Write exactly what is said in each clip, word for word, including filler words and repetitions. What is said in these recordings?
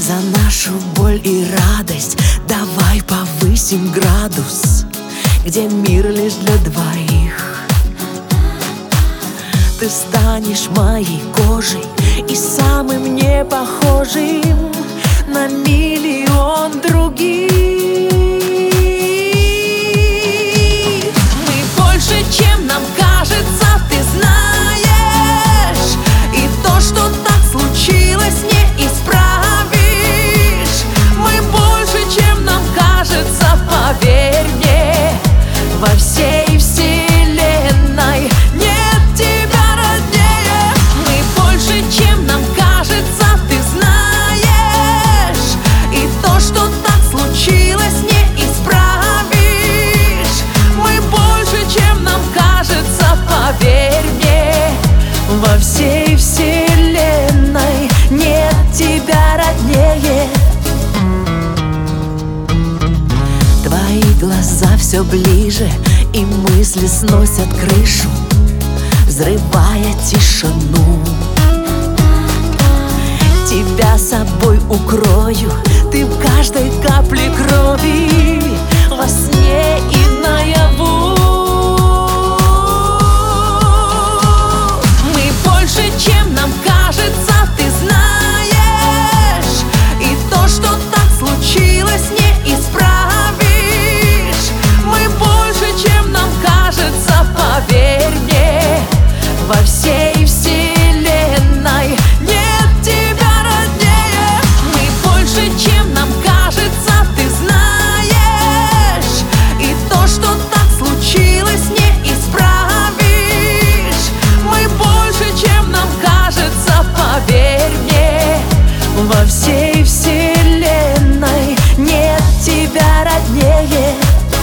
За нашу боль и радость давай повысим градус, где мир лишь для двоих. Ты станешь моей кожей и самым непохожим на миллион других. Мы больше, чем нам кажется, ты знаешь, и то, что так случилось, не исправишь. Мы больше, чем нам кажется, поверь мне, во всей вселенной нет тебя роднее. Мы больше, чем нам кажется, ты знаешь, и то, что так случилось, не исправишь. Мы больше, чем нам кажется, поверь мне, во всей вселенной нет тебя роднее. Твои глаза все ближе, и мысли сносят крышу, взрывая тишину. Тебя собой укрою, ты в каждой капле крови, во сне и наяву. Мы больше, чем нам кажется, ты знаешь, и то, что так случилось, не исправишь. Мы больше, чем нам кажется, поверь мне, во всей вселенной нет тебя роднее. Мы больше, чем нам кажется, ты знаешь, и то, что так случилось, не исправишь. Мы больше, чем нам кажется, поверь мне, во всей вселенной нет тебя роднее.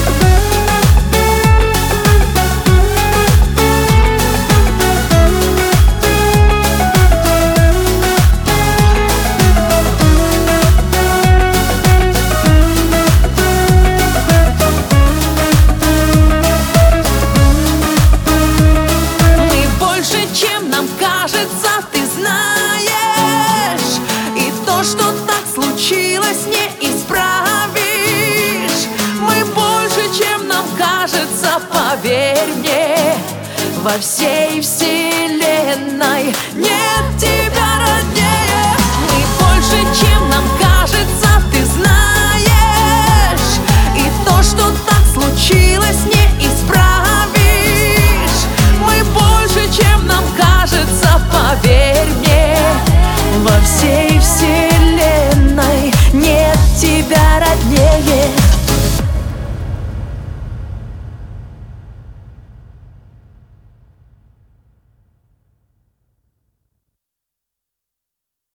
Что так случилось, не исправишь. Мы больше, чем нам кажется, поверь мне, во всей вселенной нет тебя.